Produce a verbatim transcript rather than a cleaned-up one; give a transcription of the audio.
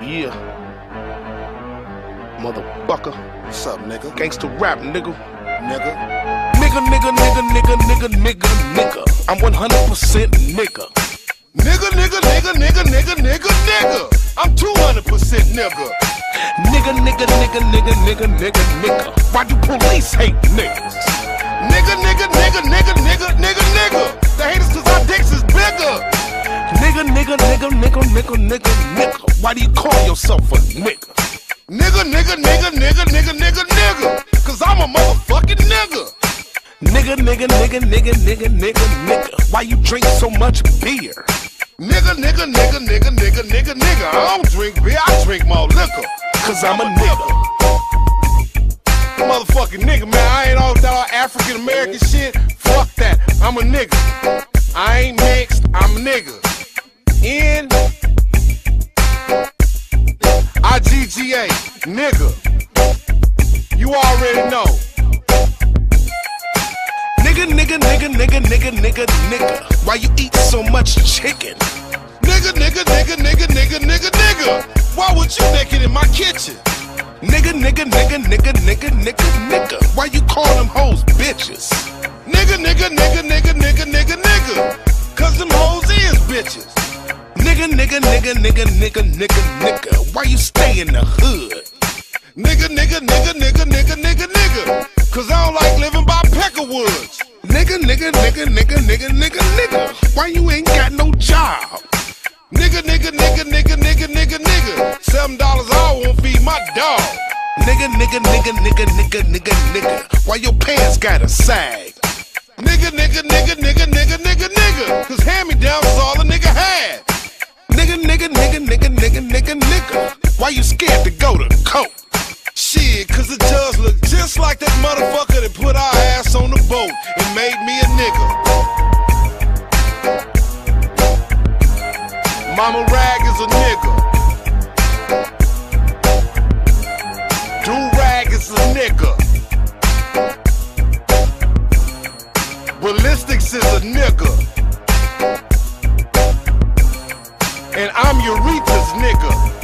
Yeah. Motherfucker. What's up, nigga? Gangsta rap, nigga. Nigga. Nigga, nigga, nigga, nigga, nigga, nigga, nigga. I'm one hundred percent nigga. Nigga, nigga, nigga, nigga, nigga, nigga, nigga. I'm two hundred percent nigga. Nigga, nigga, nigga, nigga, nigga, nigga, nigga. Why do police hate niggas? Nigga, nigga, nigga, nigga, nigga, nigga, nigga. They hate us cause our dicks is bigger. Nigga, nigga, nigga, nigga, nigga, nigga, nigga. Why do you call yourself a nigga? Nigga, nigga, nigga, nigga, nigga, nigga, nigga. Cause I'm a motherfucking nigga. Nigga, nigga, nigga, nigga, nigga, nigga, nigga. Why you drink so much beer? Nigga, nigga, nigga, nigga, nigga, nigga, nigga. I don't drink beer, I drink more liquor. Cause I'm a nigga. Motherfucking nigga, man. I ain't all that African American shit. Fuck that. I'm a nigga. I ain't mixed, I'm a nigga. N I G G A, nigga. You already know. Nigga, nigga, nigga, nigga, nigga, nigga, nigga. Why you eat so much chicken? Nigga, nigga, nigga, nigga, nigga, nigga, nigga. Why would you naked in my kitchen? Nigga, nigga, nigga, nigga, nigga, nigga, nigga. Why you call them hoes bitches? Nigga, nigga, nigga, nigga, nigga, nigga, nigga. Cause them hoes is bitches. Nigga, nigga, nigga, nigga, nigga, nigga, nigga. Why you stay in the hood? Nigga, nigga, nigga, nigga, nigga, nigga, nigga. Cause I don't like living by Peckerwoods. Nigga, nigga, nigga, nigga, nigga, nigga, nigga. Why you ain't got no job? Nigga, nigga, nigga, nigga, nigga, nigga, nigga. Seven dollars an hour won't feed my dog. Nigga, nigga, nigga, nigga, nigga, nigga, nigga. Why your pants gotta sag? Nigga, nigga, nigga, nigga, nigga, nigga, nigga. Cause hand-me-downs is all a nigga had. Nigga, nigga, nigga, nigga, nigga, nigga, nigga. Why you scared to go to court? Shit, cause the judge looked just like that motherfucker that put our ass on the boat and made me a nigga. Mama Rag is a nigga. Do-Rag is a nigga. Ballistics is a nigga. And I'm Eureka's nigga.